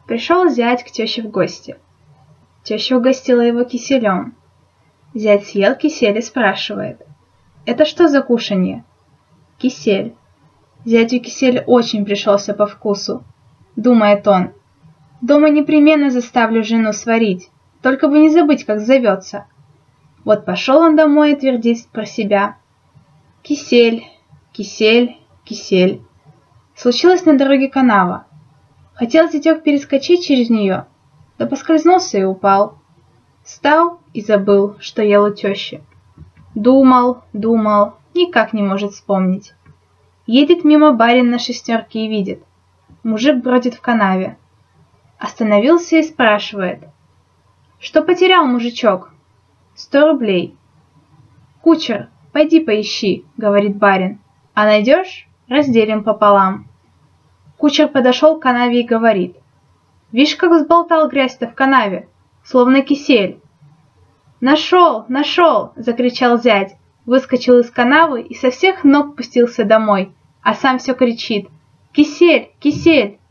Пришел зять к теще в гости. Теща угостила его киселем. Зять съел кисель и спрашивает: «Это что за кушанье?» «Кисель». Зятю кисель очень пришелся по вкусу. Думает он: «Дома непременно заставлю жену сварить, только бы не забыть, как зовется». Вот пошел он домой и твердит про себя: «Кисель, кисель, кисель». Случилась на дороге канава. Хотел зятек перескочить через нее, да поскользнулся и упал. Встал и забыл, что ел у тещи. Думал, никак не может вспомнить. Едет мимо барин на шестерке и видит: мужик бродит в канаве. Остановился и спрашивает: «Что потерял мужичок?» 100 рублей. «Кучер, пойди поищи», — говорит барин, «а найдешь — разделим пополам». Кучер подошел к канаве и говорит: «Вишь, как взболтал грязь-то в канаве, словно кисель». «Нашел, нашел!» — закричал зять, выскочил из канавы и со всех ног пустился домой, а сам все кричит: «Кисель, кисель!»